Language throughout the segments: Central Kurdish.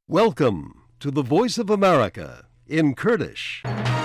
Welcome to the Voice of America in Kurdish.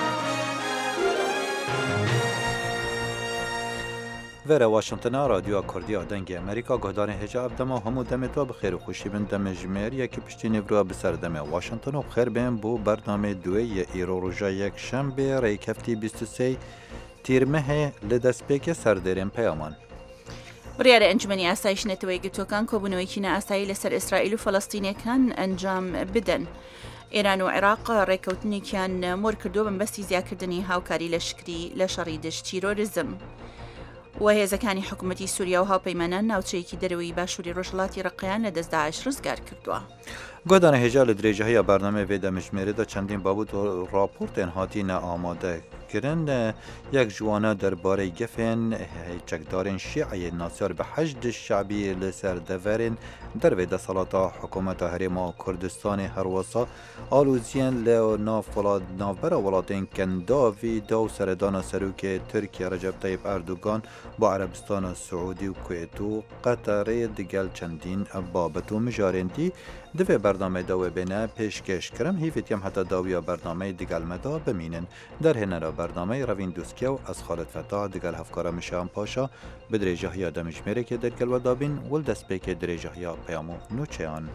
وره واشنطن رادیو کردی دنگ امریکا گهدان حجاب دما همو دمت و بخیر و خوشی بن دم جمهوری یکی پشتی نورو بسر دم واشنطن و بخیر بن بو برنامه دوی ایرو روزا یک شنبه ریکفتی 23 تیر مه لدسپیک سردرین پیامان بڕیارە ئەنجومەنی ئاسایش نەتەوەی گرتوەکان کۆبوونەوەیکی ئاسایی لەسەر ئیسرائیل و فەڵەستینیەکان ئەنجام بدەن. ئێران و عێراق ڕێکەوتنێکیان مۆر کردووە بەمبەستی زیادکردنی هاوکاری لەشکری لە شەڕی دژ تیرۆریزم. و هێزەکانی حکوومەتی سووریا و هاوپەیمانان ناوچەیەکی دەرەوەی باشووری ڕۆژهەڵاتی ڕقیان لە دەست داعش ڕزگار کردووە. گۆدانە هێژا لە درێژەهەیە بەرنامە وێ دەمژمێرەدا چەندین بابوت و راپۆرتێن هاتیینە ئامادەکردن یەک جوانە دەربارەی گەفێن چەکدارên شیعەیە ناسیار بە حەشد شعبی لەسەر دەڤەرێن دەروێ دەسەڵاتە حکوومەتە هەرێما کوردستانی هەروەسا ئالوزیان لە ناوبەرە وڵاتên کەنداوی دا و سەردانە سەرۆکێ تورکیا ڕەجەب تەیب ئەردوگان بۆ عەرەبستانە سعودی و کوێت و قەتەرێ دگەل چەندین بابەت و مژارێندی دوێ بەرنامەداوە بێنە پێشکەشکرم هیڤێتیم هەتا داویە بەرنامەی دگەلمەدا بمینن دەرهێنەرە بەرنامەی ڕەڤین دووسکە و ئەس خالد فەتا دگەل هەفکارە مشان پاشا بە درێژەهیا دەمژمێرێکێ دەرگەلوە دابین ول دەستپێکێ درێژەهیا پەیام و نوچەیان.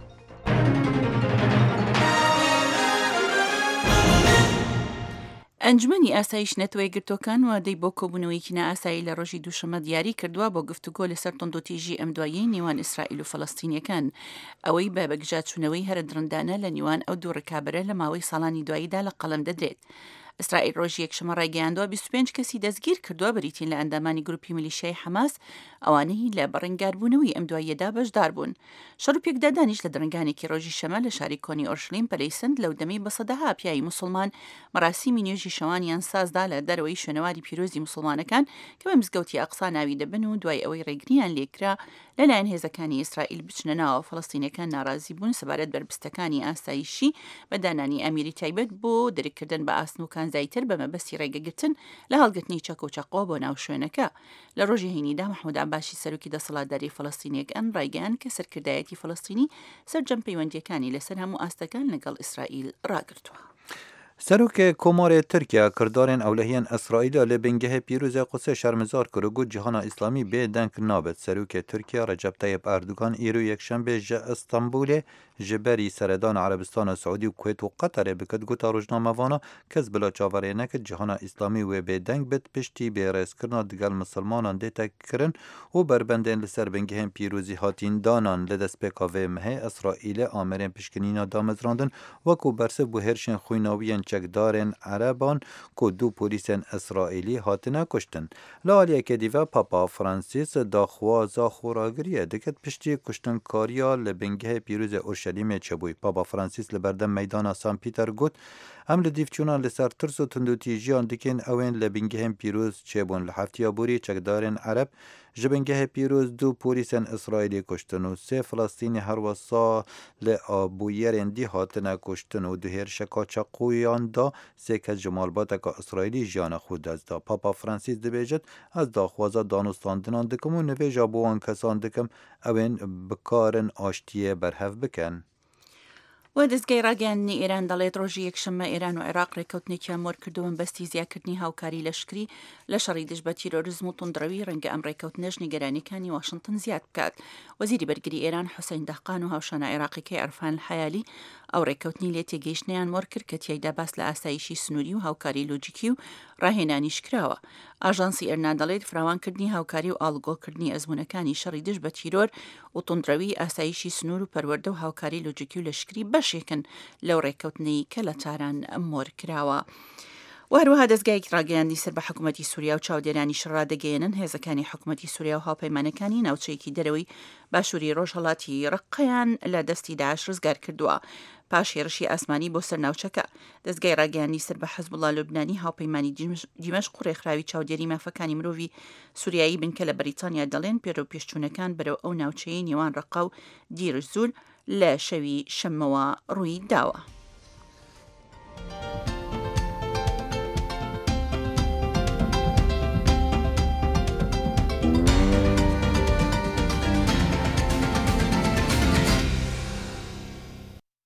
ئەنجومەنی ئاسایش نەتەوەی گرتوەکان وادەی بۆ کۆبوونەوەیکی نائاسایی لە ڕۆژی دووشەمە دیاری کردووە بۆ گفتوگۆ لەسەر تۆندۆتیژی ئەم دواییەی نێوان ئیسرائیل و فەڵەستینیەکان ئەوەی بە بەگژاتچوونەوەی هەرە درندانە لە نیوان ئەو دوو ڕکابەرە لە ماوەی ساڵانی دواییدا لە قەڵەم دەدرێت. ئیسرائیل ڕۆژی یەکشەمە ڕایگەیاندووە 25 کەسی دەستگیر کردووە بریتین لە ئەندامانی گروپی میلیشیای حەماس ئەوانەی لە بەڕێنگاربوونەوەی ئەم دواییەدا بەشدار بوون. شەڕ و پێکدادانیش لە درنگانێکی ڕۆژی شەمە لە شاری کۆنی ئۆرشلیم پەلەی سند لەو دەمەی بە سەدەها پیاوی موسڵمان مەراسیمی نوێژی شەوانیان سازدا لە دەرەوەی شوێنەواری پیرۆزی موسڵمانەکان کە بە مزگەوتی ئەقسا ناوی دەبن و دوای ئەوەی ڕێگریان لێکرا لەلایەن هێزەکانی ئیسرائیل بچنە ناوە فەڵەستینیەکان ناڕازی بوون سەبارەت بربستەکانی ئاسایشی بە دانانی ئەمیری تایبەت بۆ دەرکردن بە ئاسن و کانزاییتر بە مەبەستی ڕێگەگرتن لە هەڵگرتنی چەک و چەقۆ بۆ ناو شوێنەکە. لە ڕۆژی هەینیدا مەحموود عەباسی سەرۆکی دەسەڵاتداری فەڵەستینیەکان ڕایگەیاند کە سەرکردایەتی فەڵەستینی سەرجەم پەیوەندیەکانی لەسەر هەموو ئاستەکان لەگەڵ ئیسرائیل ڕاگرتووە. سەرۆکێ کۆمارێ تورکیا کردارên ئەولەهیان ئەسرائیلە لێ بنگەهێ پیرۆزە قوسێ شەرمزار کرد و گوت جیهانا ئیسلامی بێ دەنگ نابێت. سەرۆکێ تورکیا ڕەجەب تەیب ئەردوگان ئیرۆ یەکشەمبێ ژە ئەستەمبولێ ji berî seredana Erebistana Saûdî û Kuwêt û Qeterê biket gota rojnamevana kes bila çaverê nekir cihana îslamî wê bêdeng bit piştî bêrezkirina digel misilmanan dê tekirin û berbendên li ser bingehên pîrozî hatîn danan li destpêka vê mehê Esraîlê amerên pişkinîna damezrandin wekû bersiv bû hêrşên xwînawiyên çekdarên Ereban ku dû polîsên Esraîlî hatine kuştin. Li aliyekê dîve Papa Fransîs daxwaza xwaragiriyê diket piştî kuştinkariya li bingehê pîrozê Urşelîmê çebûyî. Papa Fransîs li berdem meydana St. Peter got em li dîvçûnan li ser tirs û tundûtîjiyan dikin ew li bingehên pîroz çêbûn. Li heftiya borî çekdarên Ereb ji bingehê pîroz dû polîsên İsraîlî kuştin û sê Filastînî herwesa li abûyerên dî hatine kuştin û di hêrşeka çeqûyan da sê kes ji malbateka İsraîlî jiyana xwe dest da. Papa Fransîs dibêjit ez daxwaza danûstandinan dikim û nivêja bo wan kesan dikim ew bikarin aştiyê berhev bikin. و دەستگای ڕاگەیاندنی ئێران دەڵێت ڕۆژی یەکشەممە ئێران و عێراق ڕێکەوتنێکیان مۆر کردووە بەستی زیادکردنی هاوکاری لەشکری لە شەڕی دژ بە تیرۆریزم و توندڕەوی ڕەنگە ئەم ڕێکەوتنەش نیگەرانیەکانی واشنگتن زیاد بکات. وەزیری بەرگری ئێران حوسەین دەحقان و هاوشانە عێراقیەکەی عەرفان الحەیالی ئەو ڕێکەوتنی لێ تێگەیشتنیان مۆر کرد کە تیایدا باس لە ئاسایشی سنووری و هاوکاری لۆجیکی و ڕاهێنانیش کراوە. ئاژانسی ئێرنا دەڵێت فراوانکردنی هاوکاری و ئاڵگۆکردنی ئەزمونەکانی شەڕی دژ بە تیرۆر و توندڕەوی ئاسایشی سنوور و پەروەردە و هاوکاری لۆجیکی و لەشکری بەشێکن لەو ڕێکەوتنەی کە لە تاران مۆر کراوە. وهروەها دەستگایەکی ڕاگەیاندی سەر بە حکوومەتی سووریا و چاودێرانی شڕادەگەیەنن هێزەکانی حکوومەتی سووریا و هاوپەیمانەکانی ناوچەیەکی دەرەوەی باشووری ڕۆژهەڵاتی ڕقەیان لە دەستی داعش ڕزگار کردووە پاش هێرشی ئاسمانی بۆ سەر ناوچەکە. دەستگای ڕاگەیاندی سەر بە حەزبوڵڵا لوبنانی هاوپەیمانی دیمەشق و ڕێکخراوی چاودێری مافەکانی مرۆڤی سووریایی بنکە لە بەریتانیا دەڵێن پێرۆ پێشچوونەکان بەرەو ئەو ناوچەیە نێوان ڕقە و دیرژزول لە شەوی شەمەوە ڕووی داوە.